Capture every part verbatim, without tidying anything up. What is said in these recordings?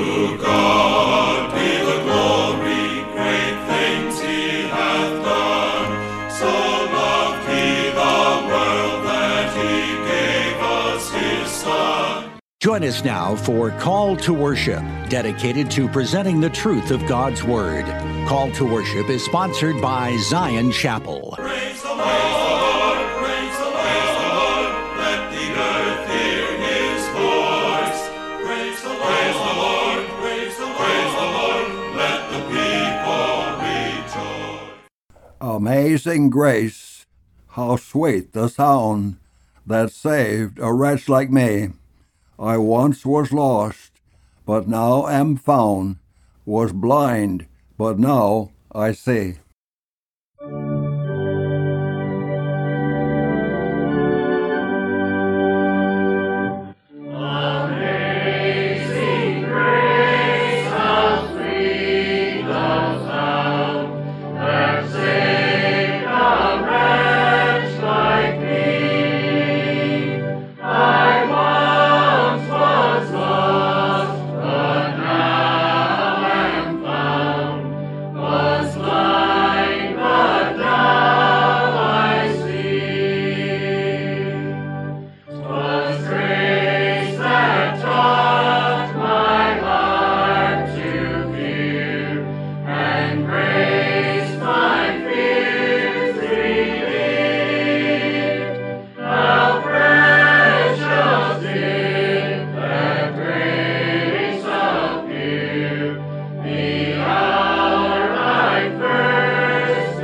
To God be the glory, great things he hath done. So loved he the world that he gave us his Son. Join us now for Call to Worship, dedicated to presenting the truth of God's Word. Call to Worship is sponsored by Zion Chapel. Praise the Lord, praise the Lord, let the earth hear his voice. Praise the Lord, praise the Lord, praise the Lord, let the people rejoice. Amazing grace, how sweet the sound that saved a wretch like me. I once was lost, but now am found, was blind, but now I see. Amazing grace, how sweet the sound that saved a wretch like me. I once was lost, but now am found, was blind, but now I see. 'Twas grace that taught my heart to fear, and grace my fears relieved. How precious did that grace appear, the hour I first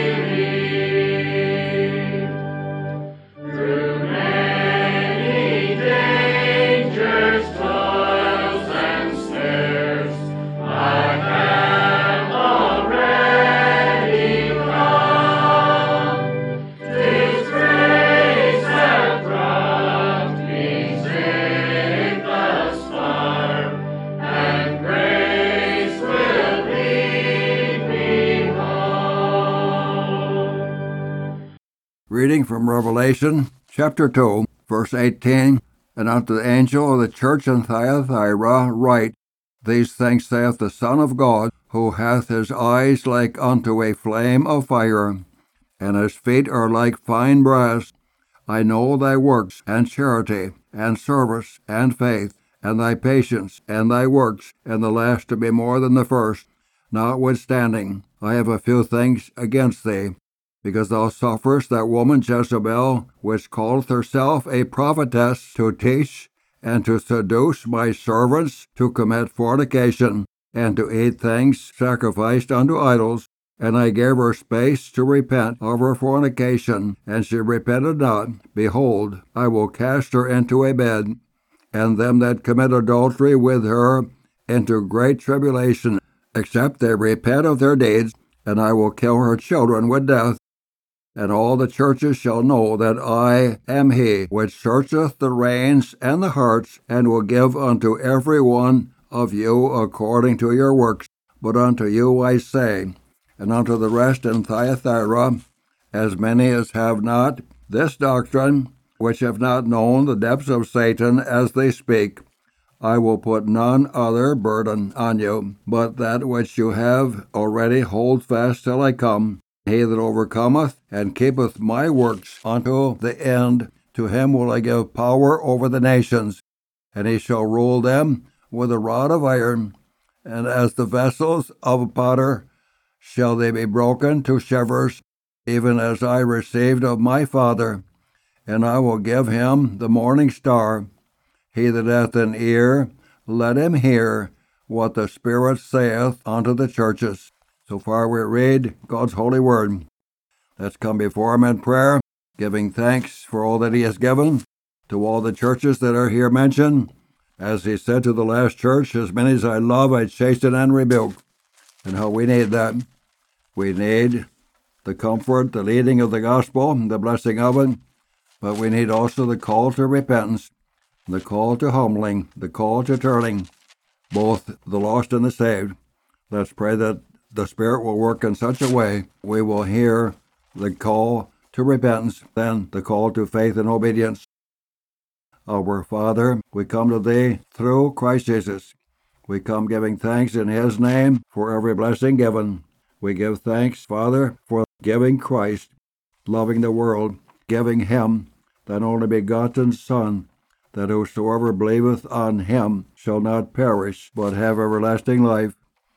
believed. Through many dangers, toils, and snares, I have already come. 'Tis grace that brought me safe thus far, and grace will lead me home. Reading from Revelation chapter two, verse eighteen, And unto the angel of the church in Thyatira write, These things saith the Son of God, who hath his eyes like unto a flame of fire, and his feet are like fine brass. I know thy works, and charity, and service, and faith, and thy patience, and thy works, and the last to be more than the first. Notwithstanding, I have a few things against thee, because thou sufferest that woman Jezebel, which calleth herself a prophetess, to teach and to seduce my servants to commit fornication, and to eat things sacrificed unto idols. And I gave her space to repent of her fornication, and she repented not. Behold, I will cast her into a bed, and them that commit adultery with her into great tribulation, except they repent of their deeds, and I will kill her children with death. And all the churches shall know that I am he which searcheth the reins and the hearts, and will give unto every one of you according to your works. But unto you I say, and unto the rest in Thyatira, as many as have not this doctrine, which have not known the depths of Satan as they speak, I will put none other burden on you, but that which you have already hold fast till I come. He that overcometh and keepeth my works unto the end, to him will I give power over the nations, and he shall rule them with a rod of iron. And as the vessels of a potter shall they be broken to shivers, even as I received of my Father. And I will give him the morning star. He that hath an ear, let him hear what the Spirit saith unto the churches. So far we read God's holy word. Let's come before him in prayer, giving thanks for all that he has given to all the churches that are here mentioned. As he said to the last church, as many as I love, I chasten and rebuke. And how we need that. We need the comfort, the leading of the gospel, the blessing of it, but we need also the call to repentance, the call to humbling, the call to turning, both the lost and the saved. Let's pray that the Spirit will work in such a way we will hear the call to repentance, then the call to faith and obedience. Our Father, we come to Thee through Christ Jesus. We come giving thanks in His name for every blessing given. We give thanks, Father, for giving Christ, loving the world, giving Him, thine only begotten Son, that whosoever believeth on Him shall not perish, but have everlasting life.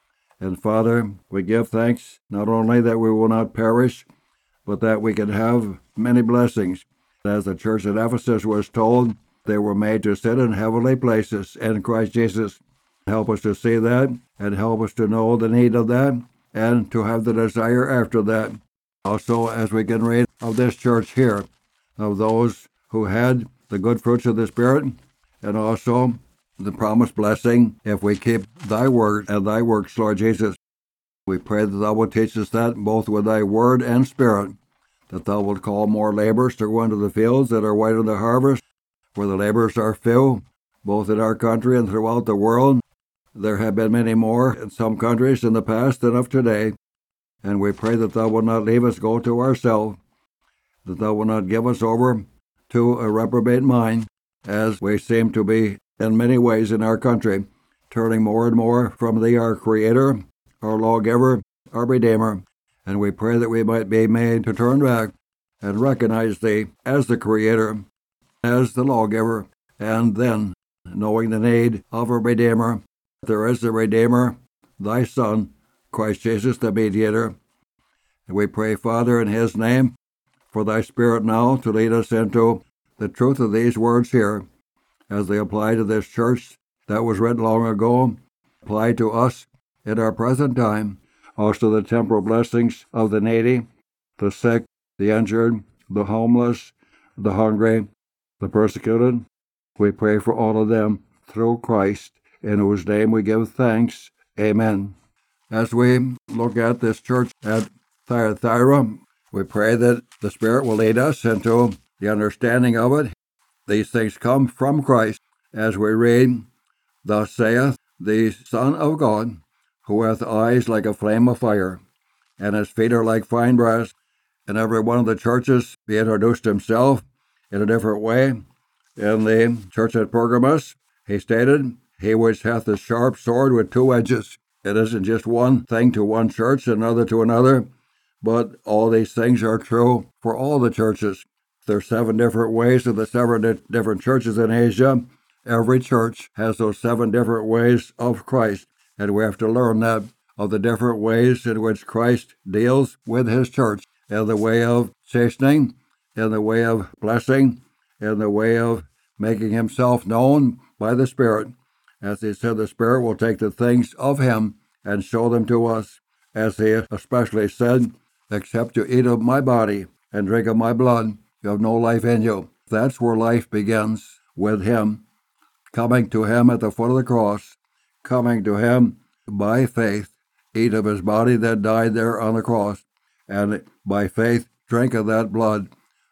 And Father, we give thanks not only that we will not perish, but that we can have many blessings. As the church at Ephesus was told, they were made to sit in heavenly places in Christ Jesus. Help us to see that, and help us to know the need of that, and to have the desire after that. Also, as we can read of this church here, of those who had the good fruits of the Spirit, and also the promised blessing if we keep thy word and thy works, Lord Jesus. We pray that thou wilt teach us that both with thy word and spirit, that thou wilt call more laborers to go into the fields that are white in the harvest, where the laborers are few, both in our country and throughout the world. There have been many more in some countries in the past than of today, and we pray that thou wilt not leave us go to ourselves, that thou wilt not give us over to a reprobate mind, as we seem to be in many ways in our country, turning more and more from thee, our Creator, our Lawgiver, our Redeemer, and we pray that we might be made to turn back and recognize thee as the Creator, as the Lawgiver, and then, knowing the need of a Redeemer, there is a Redeemer, thy Son, Christ Jesus the Mediator. And we pray, Father, in His name, for thy Spirit now to lead us into the truth of these words here, as they apply to this church that was written long ago, apply to us in our present time, also the temporal blessings of the needy, the sick, the injured, the homeless, the hungry, the persecuted. We pray for all of them through Christ, in whose name we give thanks. Amen. As we look at this church at Thyatira, we pray that the Spirit will lead us into the understanding of it. These things come from Christ, as we read, Thus saith the Son of God, who hath eyes like a flame of fire, and his feet are like fine brass. In every one of the churches he introduced himself in a different way. In the church at Pergamos, he stated, He which hath a sharp sword with two edges. It isn't just one thing to one church, another to another, but all these things are true for all the churches. There's seven different ways of the seven different churches in Asia. Every church has those seven different ways of Christ, and we have to learn that, of the different ways in which Christ deals with His church, in the way of chastening, in the way of blessing, in the way of making Himself known by the Spirit. As He said, the Spirit will take the things of Him and show them to us. As He especially said, except you eat of my body and drink of my blood, you have no life in you. That's where life begins, with Him, coming to Him at the foot of the cross, coming to Him by faith, eat of His body that died there on the cross, and by faith drink of that blood,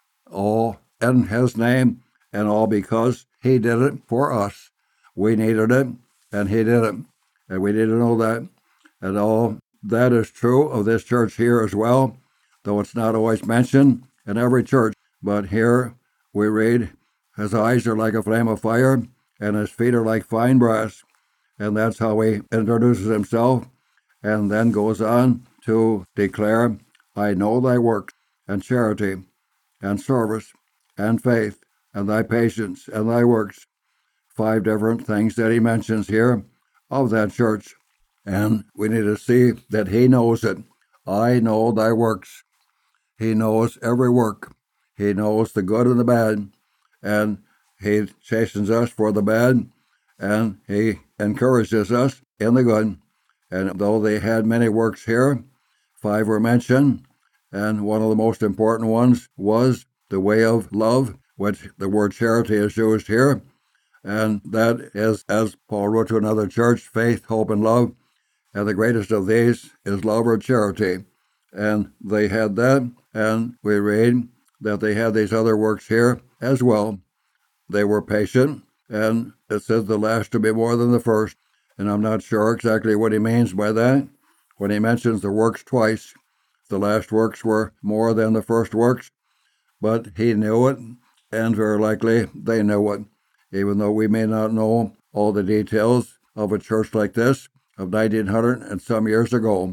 all in His name, and all because He did it for us. We needed it, and He did it, and we need to know that. And all that is true of this church here as well, though it's not always mentioned in every church. But here we read, His eyes are like a flame of fire, and His feet are like fine brass. And that's how He introduces Himself, and then goes on to declare, I know thy works, and charity, and service, and faith, and thy patience, and thy works. Five different things that He mentions here of that church. And we need to see that He knows it. I know thy works. He knows every work. He knows the good and the bad. And He chastens us for the bad, and He encourages us in the good. And though they had many works here, five were mentioned, and one of the most important ones was the way of love, which the word charity is used here. And that is, as Paul wrote to another church, faith, hope, and love. And the greatest of these is love or charity. And they had that, and we read that they had these other works here as well. They were patient, and it says the last to be more than the first. And I'm not sure exactly what he means by that. When he mentions the works twice, the last works were more than the first works, but he knew it, and very likely they knew it, even though we may not know all the details of a church like this of nineteen hundred and some years ago.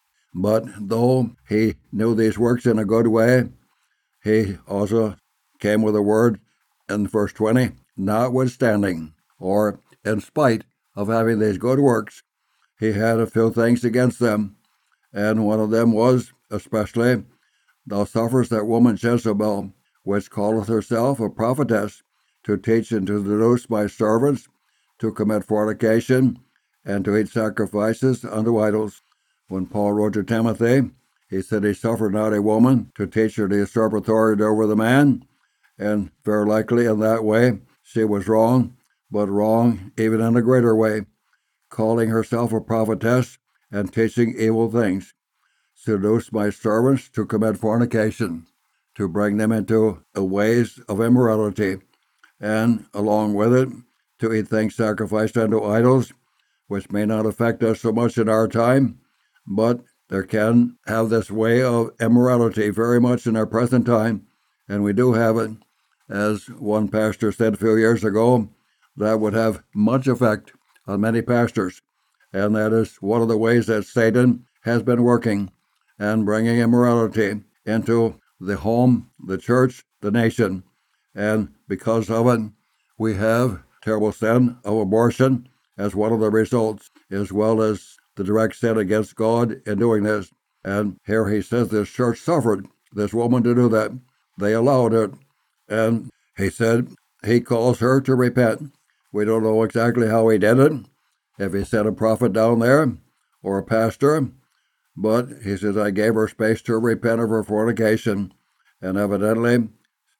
But though he knew these works in a good way, he also came with a word in verse twenty, notwithstanding, or in spite of having these good works, he had a few things against them. And one of them was, especially, thou sufferest that woman Jezebel, which calleth herself a prophetess, to teach and to seduce my servants, to commit fornication, and to eat sacrifices unto idols. When Paul wrote to Timothy, he said he suffered not a woman to teach her to usurp authority over the man, and very likely in that way she was wrong, but wrong even in a greater way, calling herself a prophetess and teaching evil things, seduce my servants to commit fornication, to bring them into the ways of immorality, and along with it, to eat things sacrificed unto idols, which may not affect us so much in our time, but there can have this way of immorality very much in our present time, and we do have it. As one pastor said a few years ago, that would have much effect on many pastors, and that is one of the ways that Satan has been working and bringing immorality into the home, the church, the nation. And because of it, we have terrible sin of abortion as one of the results, as well as the direct sin against God in doing this. And here he says this church suffered this woman to do that. They allowed it. And he said he calls her to repent. We don't know exactly how he did it, if he sent a prophet down there or a pastor, but he says, I gave her space to repent of her fornication. And evidently,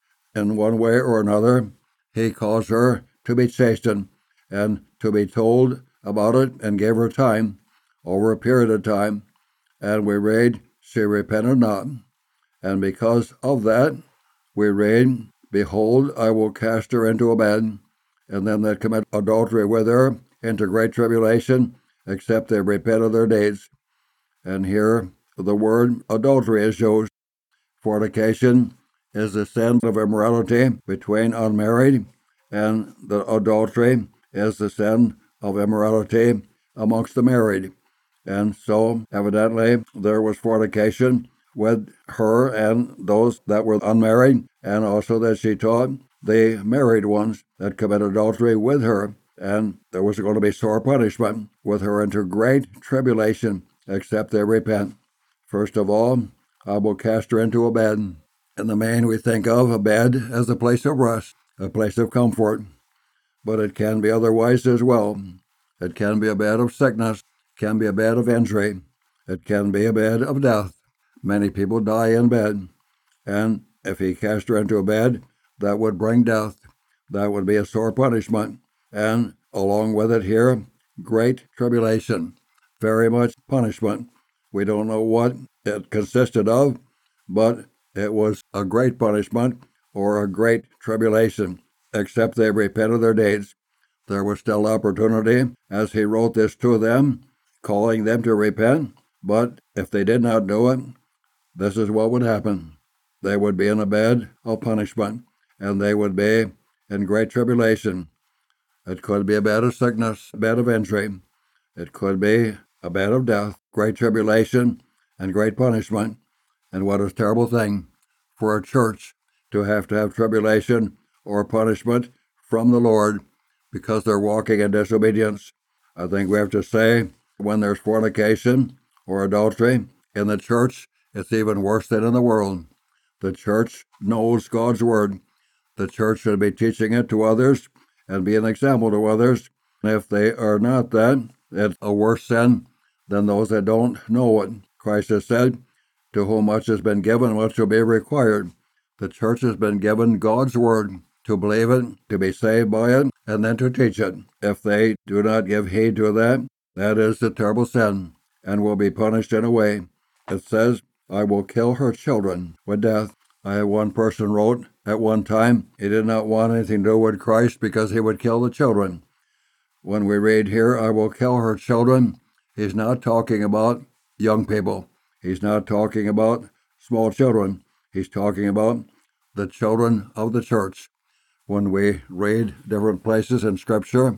in one way or another, he caused her to be chastened and to be told about it and gave her time over a period of time. And we read, she repented not. And because of that, we read, behold, I will cast her into a bed, and them that commit adultery with her into great tribulation, except they repent of their deeds. And here the word adultery is used. Fornication is the sin of immorality between unmarried, and the adultery is the sin of immorality amongst the married. And so, evidently, there was fornication with her and those that were unmarried, and also that she taught the married ones that committed adultery with her. And there was going to be sore punishment with her into great tribulation, except they repent. First of all, I will cast her into a bed. In the main, we think of a bed as a place of rest, a place of comfort. But it can be otherwise as well. It can be a bed of sickness, can be a bed of injury. It can be a bed of death. Many people die in bed. And if he cast her into a bed, that would bring death. That would be a sore punishment. And along with it here, great tribulation. Very much punishment. We don't know what it consisted of, but it was a great punishment or a great tribulation, except they repented their deeds. There was still opportunity as he wrote this to them, calling them to repent, but if they did not do it, this is what would happen. They would be in a bed of punishment, and they would be in great tribulation. It could be a bed of sickness, a bed of injury. It could be a bed of death, great tribulation, and great punishment. And what a terrible thing for a church to have to have tribulation or punishment from the Lord because they're walking in disobedience. I think we have to say when there's fornication or adultery in the church, it's even worse than in the world. The church knows God's word. The church should be teaching it to others and be an example to others. And if they are not that, it's a worse sin than those that don't know it. Christ has said, to whom much has been given, much will be required. The church has been given God's word, to believe it, to be saved by it, and then to teach it. If they do not give heed to that, that is a terrible sin, and will be punished in a way. It says, I will kill her children with death. I have one person wrote at one time, he did not want anything to do with Christ because he would kill the children. When we read here, I will kill her children, he's not talking about young people. He's not talking about small children. He's talking about the children of the church. When we read different places in Scripture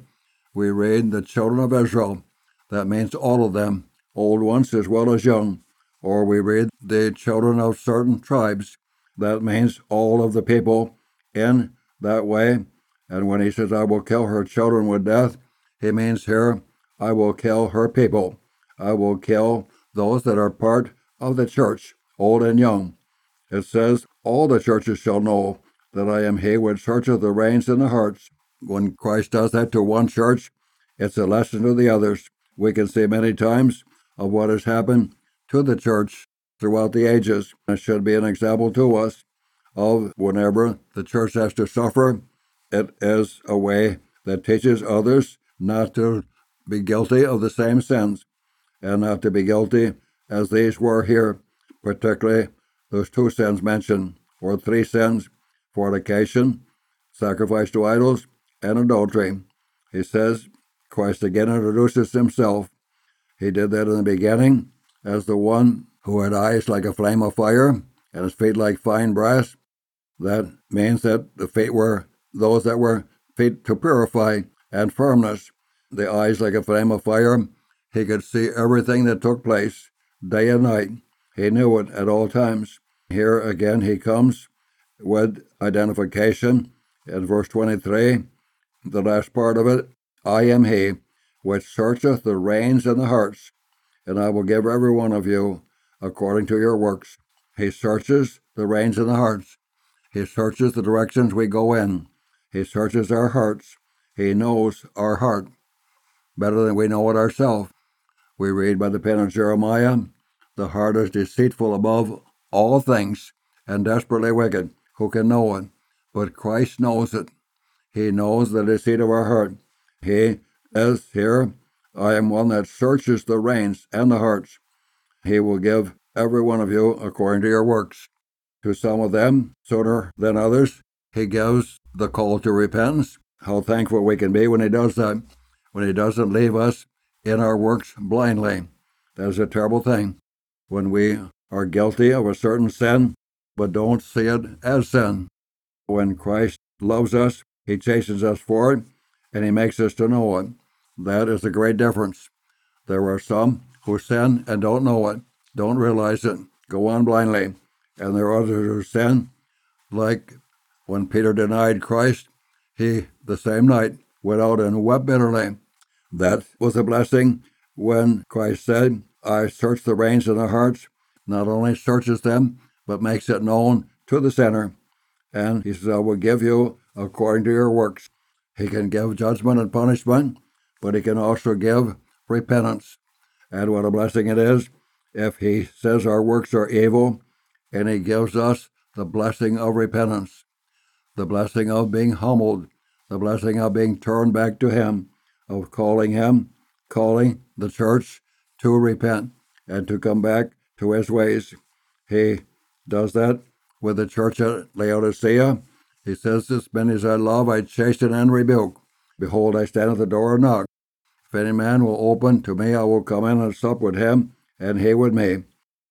we read the children of Israel. That means all of them, old ones as well as young. Or we read the children of certain tribes. That means all of the people in that way. And when he says, I will kill her children with death, he means here, I will kill her people. I will kill those that are part of the church, old and young. It says, all the churches shall know that I am he which searcheth the reins and the hearts. When Christ does that to one church, it's a lesson to the others. We can see many times of what has happened to the church throughout the ages. It should be an example to us of whenever the church has to suffer, it is a way that teaches others not to be guilty of the same sins and not to be guilty as these were here, particularly those two sins mentioned, or three sins: fornication, sacrifice to idols, and adultery. He says, Christ again introduces himself. He did that in the beginning as the one who had eyes like a flame of fire and his feet like fine brass. That means that the feet were those that were feet to purify and firmness. The eyes like a flame of fire. He could see everything that took place day and night. He knew it at all times. Here again he comes with identification in verse twenty-three, the last part of it. I am he which searcheth the reins and the hearts, and I will give every one of you according to your works. He searches the reins and the hearts. He searches the directions we go in. He searches our hearts. He knows our heart better than we know it ourselves. We read by the pen of Jeremiah, the heart is deceitful above all things and desperately wicked. Who can know it? But Christ knows it. He knows the deceit of our heart. He is here, I am one that searches the reins and the hearts. He will give every one of you according to your works. To some of them, sooner than others, he gives the call to repentance. How thankful we can be when he does that, when he doesn't leave us in our works blindly. That is a terrible thing, when we are guilty of a certain sin, but don't see it as sin. When Christ loves us, he chastens us for it, and he makes us to know it. That is a great difference. There are some who sin and don't know it, don't realize it, go on blindly. And there are others who sin, like when Peter denied Christ, he, the same night, went out and wept bitterly. That was a blessing when Christ said, I search the reins and the hearts. Not only searches them, but makes it known to the sinner. And he says, I will give you according to your works. He can give judgment and punishment, but he can also give repentance. And what a blessing it is if he says our works are evil, and he gives us the blessing of repentance, the blessing of being humbled, the blessing of being turned back to him, of calling him, calling the church to repent and to come back to his ways. He does that with the church at Laodicea. He says, as many as I love, I chasten and rebuke. Behold, I stand at the door and knock. If any man will open to me, I will come in and sup with him, and he with me.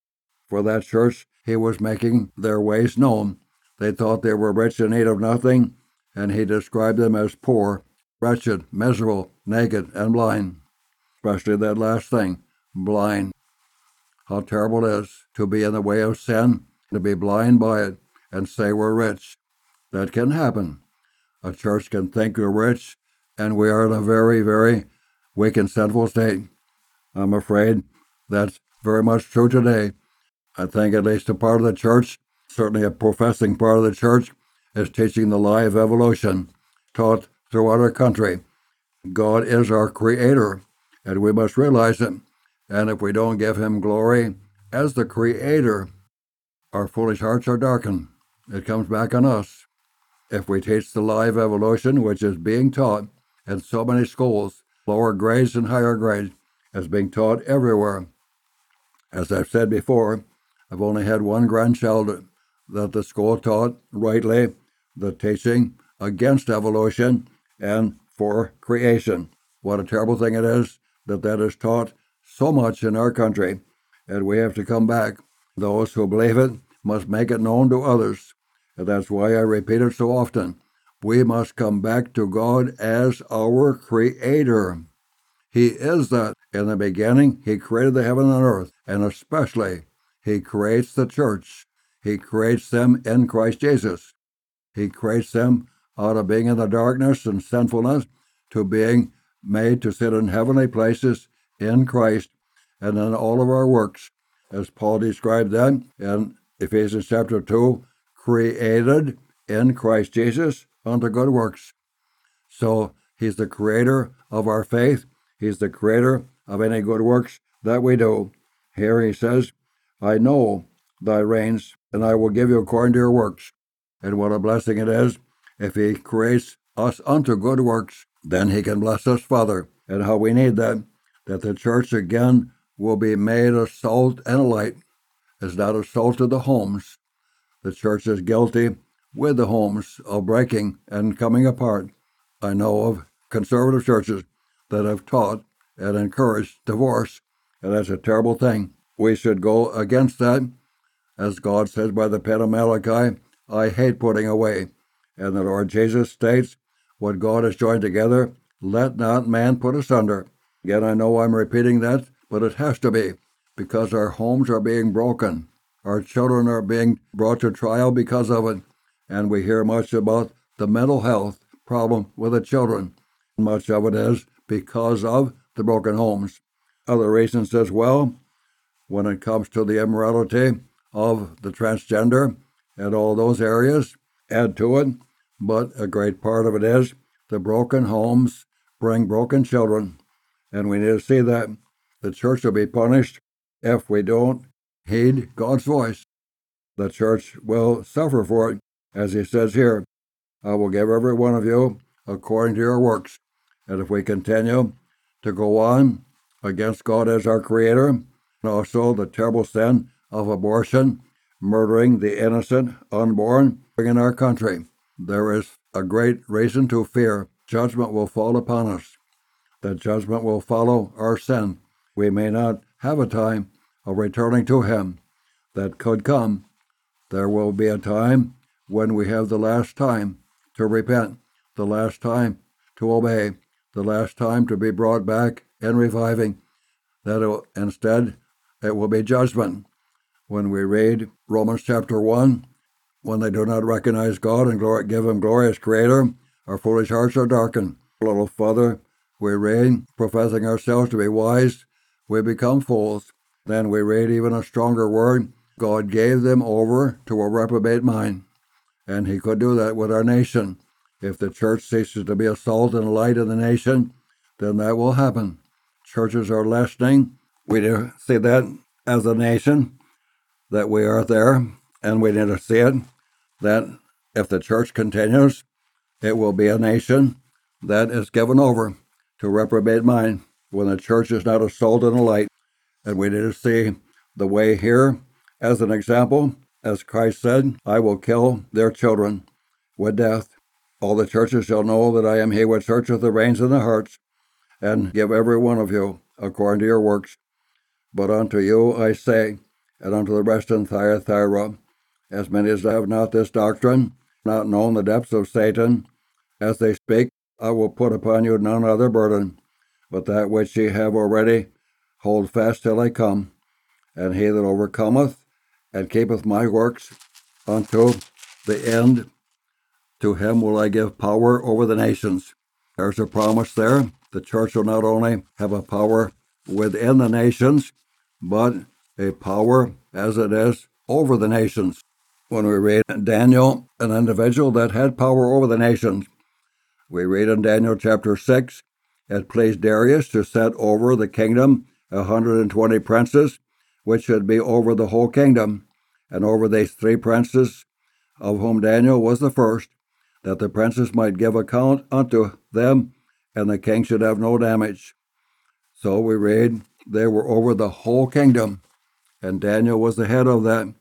For that church, he was making their ways known. They thought they were rich and need of nothing, and he described them as poor, wretched, miserable, naked, and blind. Especially that last thing, blind. How terrible it is to be in the way of sin, to be blind by it, and say we're rich. That can happen. A church can think we're rich, and we are in a very, very weak and sinful state. I'm afraid that's very much true today. I think at least a part of the church, certainly a professing part of the church, is teaching the lie of evolution, taught throughout our country. God is our creator, and we must realize it. And if we don't give him glory as the creator, our foolish hearts are darkened. It comes back on us. If we teach the lie of evolution, which is being taught in so many schools, lower grades and higher grades, is being taught everywhere. As I've said before, I've only had one grandchild that the school taught rightly the teaching against evolution and for creation. What a terrible thing it is that that is taught so much in our country, and we have to come back. Those who believe it must make it known to others, and that's why I repeat it so often. We must come back to God as our Creator. He is that. In the beginning, He created the heaven and earth, and especially He creates the church. He creates them in Christ Jesus. He creates them out of being in the darkness and sinfulness to being made to sit in heavenly places in Christ and in all of our works, as Paul described them in Ephesians chapter two, created in Christ Jesus unto good works. So He's the creator of our faith. He's the creator of any good works that we do. Here He says, I know thy reins, and I will give you according to your works. And what a blessing it is if He creates us unto good works, then He can bless us further. And how we need that, that the church again will be made a salt and a light. It's not a salt to the homes. The church is guilty with the homes of breaking and coming apart. I know of conservative churches that have taught and encouraged divorce, and that's a terrible thing. We should go against that. As God says by the pen of Malachi, I hate putting away. And the Lord Jesus states, what God has joined together, let not man put asunder. Again, I know I'm repeating that, but it has to be, because our homes are being broken. Our children are being brought to trial because of it. And we hear much about the mental health problem with the children. Much of it is because of the broken homes. Other reasons as well, when it comes to the immorality of the transgender and all those areas, add to it. But a great part of it is the broken homes bring broken children. And we need to see that the church will be punished if we don't heed God's voice. The church will suffer for it, as He says here, I will give every one of you according to your works. And if we continue to go on against God as our Creator, and also the terrible sin of abortion, murdering the innocent unborn in our country, there is a great reason to fear judgment will fall upon us. That judgment will follow our sin. We may not have a time of returning to Him. That could come. There will be a time when we have the last time to repent, the last time to obey, the last time to be brought back in reviving. That it, instead, it will be judgment. When we read Romans chapter one, when they do not recognize God and glory, give Him glory as Creator, our foolish hearts are darkened. A little further, we read, professing ourselves to be wise, we become fools. Then we read even a stronger word, God gave them over to a reprobate mind. And He could do that with our nation. If the church ceases to be a salt and a light in the nation, then that will happen. Churches are lessening. We do see that as a nation, that we are there, and we need to see it, that if the church continues, it will be a nation that is given over to reprobate mind when the church is not a salt and a light. And we need to see the way here as an example. As Christ said, I will kill their children with death. All the churches shall know that I am He which searcheth the reins and the hearts, and give every one of you according to your works. But unto you I say, and unto the rest in Thyatira, as many as have not this doctrine, not known the depths of Satan, as they speak, I will put upon you none other burden, but that which ye have already, hold fast till I come. And he that overcometh and keepeth my works unto the end, to him will I give power over the nations. There's a promise there. The church will not only have a power within the nations, but a power as it is over the nations. When we read Daniel, an individual that had power over the nations, we read in Daniel chapter six, it pleased Darius to set over the kingdom a hundred and twenty princes, which should be over the whole kingdom, and over these three princes, of whom Daniel was the first, that the princes might give account unto them, and the king should have no damage. So we read, they were over the whole kingdom, and Daniel was the head of that.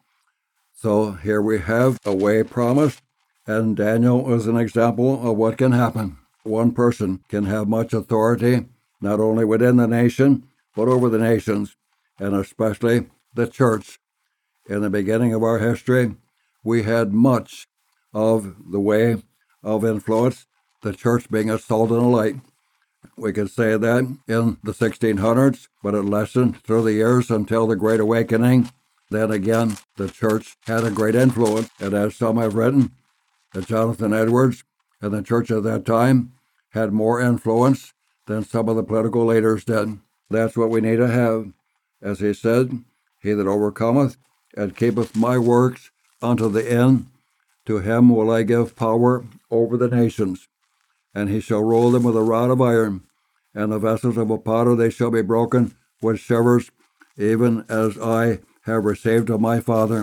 So here we have a way promised, and Daniel is an example of what can happen. One person can have much authority, not only within the nation, but over the nations, and especially the church. In the beginning of our history, we had much of the way of influence, the church being a salt and a light. We could say that in the sixteen hundreds, but it lessened through the years until the Great Awakening. Then again, the church had a great influence, and as some have written, that Jonathan Edwards and the church at that time had more influence than some of the political leaders did. That's what we need to have. As he said, he that overcometh and keepeth my works unto the end, to him will I give power over the nations, and he shall rule them with a rod of iron, and the vessels of a potter they shall be broken with shivers, even as I have received of my Father.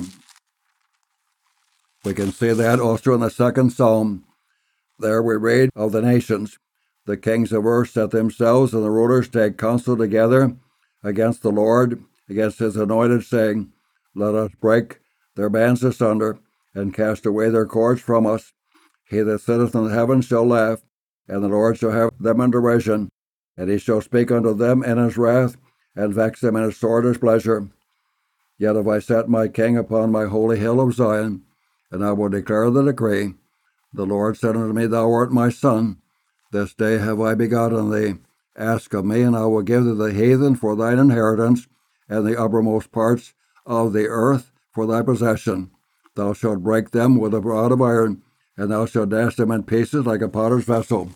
We can see that also in the second Psalm. There we read of the nations. The kings of earth set themselves, and the rulers take counsel together against the Lord, against his anointed, saying, Let us break their bands asunder, and cast away their cords from us. He that sitteth in the heavens shall laugh, and the Lord shall have them in derision. And he shall speak unto them in his wrath, and vex them in his sore displeasure. Yet have I set my king upon my holy hill of Zion, and I will declare the decree. The Lord said unto me, Thou art my son. This day have I begotten thee. Ask of me, and I will give thee the heathen for thine inheritance, and the uppermost parts of the earth for thy possession. Thou shalt break them with a rod of iron, and thou shalt dash them in pieces like a potter's vessel.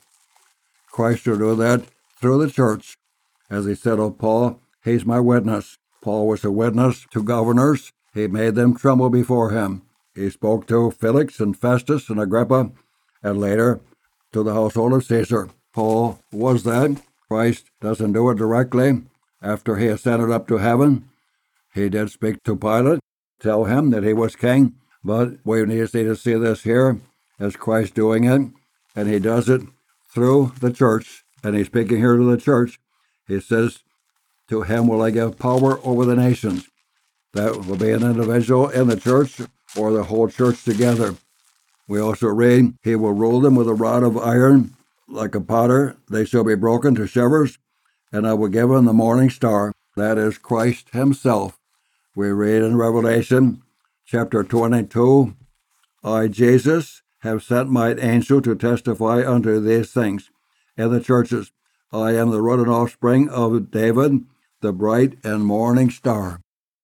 Christ will do that through the church. As he said of Paul, he's my witness. Paul was a witness to governors. He made them tremble before him. He spoke to Felix and Festus and Agrippa, and later to the household of Caesar. Paul was that. Christ doesn't do it directly. After he ascended up to heaven, he did speak to Pilate, tell him that he was king, but we need to see this here as Christ doing it, and he does it through the church, and he's speaking here to the church. He says, To him will I give power over the nations. That will be an individual in the church or the whole church together. We also read, He will rule them with a rod of iron, like a potter. They shall be broken to shivers, and I will give him the morning star. That is Christ himself. We read in Revelation chapter twenty-two, I, Jesus, have sent my angel to testify unto these things in the churches. I am the root and offspring of David, the bright and morning star.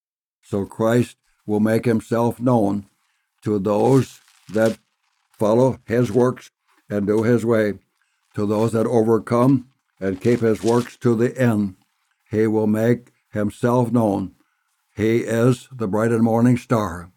So Christ will make himself known to those that follow his works and do his way, to those that overcome and keep his works to the end. He will make himself known. He is the bright and morning star.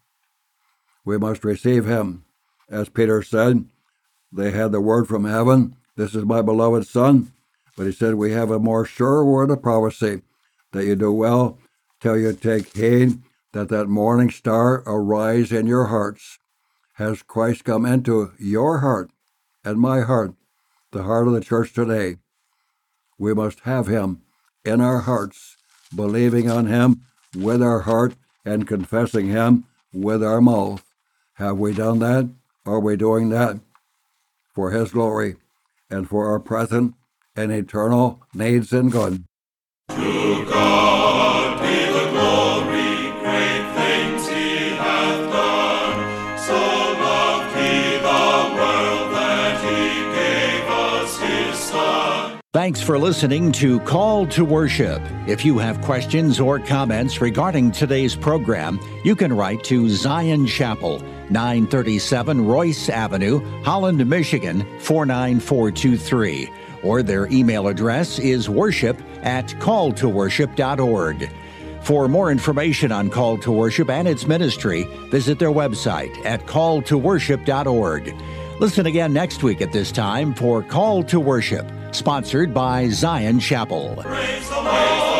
We must receive him. As Peter said, they had the word from heaven, This is my beloved Son. But he said, we have a more sure word of prophecy, that you do well till you take heed that that morning star arise in your hearts. Has Christ come into your heart and my heart, the heart of the church today? We must have him in our hearts, believing on him with our heart and confessing him with our mouth. Have we done that? Are we doing that for his glory and for our present and eternal needs and good? To God be the glory, great things he hath done. So loved he the world that he gave us his Son. Thanks for listening to Call to Worship. If you have questions or comments regarding today's program, you can write to Zion Chapel, nine thirty-seven Royce Avenue, Holland, Michigan, four nine four two three. Or their email address is worship at call to worship dot org. For more information on Call to Worship and its ministry, visit their website at call to worship dot org. Listen again next week at this time for Call to Worship, sponsored by Zion Chapel. Praise the Lord.